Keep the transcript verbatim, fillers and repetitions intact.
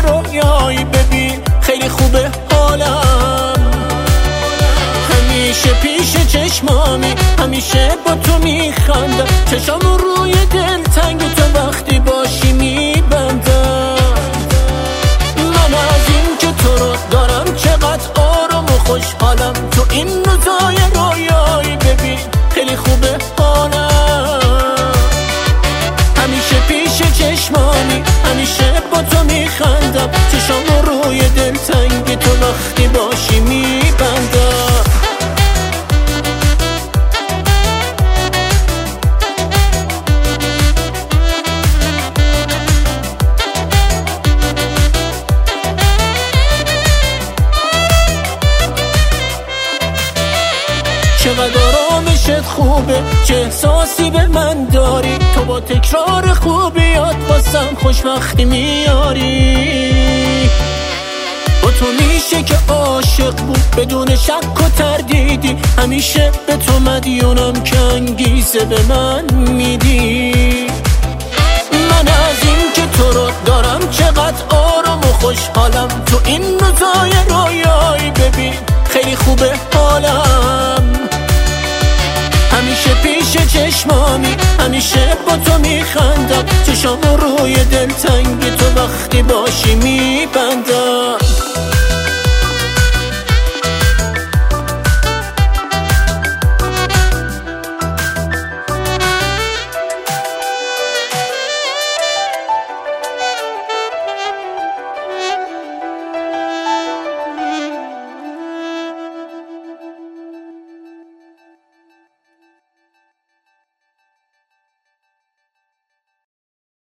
رویایی ببین خیلی خوبه حالم. همیشه پیش چشمامی، همیشه با تو میخندم، چشام روی دل تنگ تو وقتی باشی میبندم. من از این که تو رو دارم چقدر آرام و خوشحالم، تو این روزای رویایی ببین خیلی خوبه حالم. همیشه پیش چشمانی، همیشه با تو میخندم، چشام روی دل تنگ تو وقتی باشی میبندم. چقدر آرامشت خوبه، چه احساسی به من داری، تو با تکرار خوبیات واسم خوشبختی میاری. با تو میشه که عاشق بود بدون شک و تردیدی، همیشه به تو مدیونم که انگیزه به من میدی. من از این که تو رو دارم چقدر آرام و خوشحالم، تو این روزای رویایی ببین خیلی خوبه حالم. همیشه پیش چشمامی، همیشه با تو میخندم، چشام روی دل تنگ تو وقتی باشی میبندم.